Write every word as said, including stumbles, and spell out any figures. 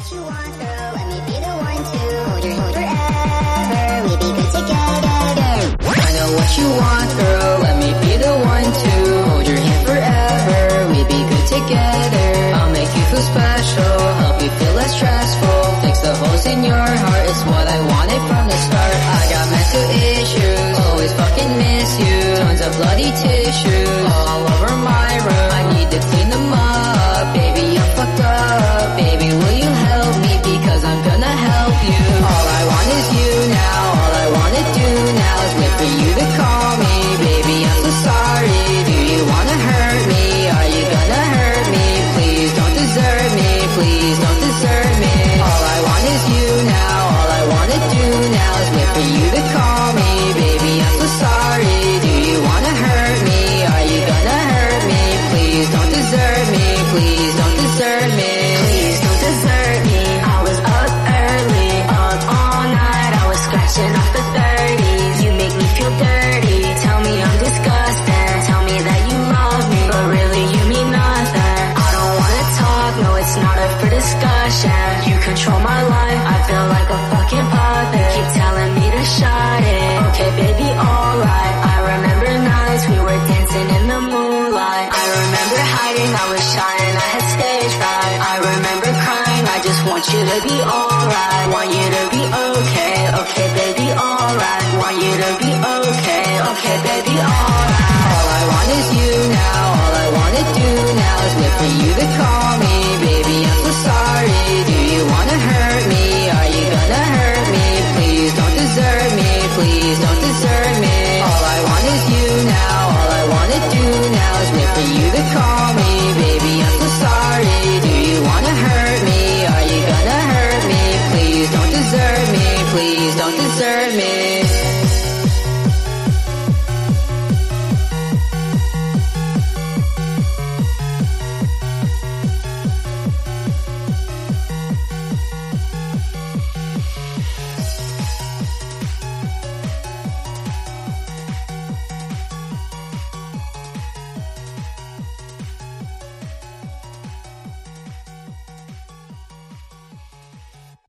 what you want, girl. Let me be the one to hold your hand forever. We'll be good together. I know what you want, girl. Let me be the one to hold your hand forever. We'll be good together. I'll make you feel special, help you feel less stressful. Fix the holes in your heart, it's what I wanted from the start. I got mental issues, always fucking miss you. Tons of bloody tissues all over my room. I need to clean them up, baby, I'm fucked up. Baby, will you help me, because I'm gonna help you. All I want is you now, all I wanna do now is wait for you to call me. Baby, I'm so sorry, do you wanna hurt me? Are you gonna hurt me? Please don't desert me, please don't desert me. All I want is you now, all I wanna do now is wait for you to call me. Baby, I'm so sorry, do you wanna hurt me? Are you gonna hurt me? Please don't desert me, please don't desert me. Please don't desert me. I was up early, up all night, I was scratching off the thirties. You make me feel dirty, tell me I'm disgusting, tell me that you love me, but really you mean nothing. I don't wanna talk, no it's not up for discussion. You control my life, I feel like a fucking puppet. Keep telling me to shut it, okay baby alright. I remember nights we were dancing in the moonlight. I remember hiding, I was shy and I had stage fright. I remember crying, I just want you to be alright. Want you to be okay, okay baby alright. Want you to be okay, okay baby alright. All I want is you now, all I wanna do now is wait for you to call me. Baby, I'm so sorry,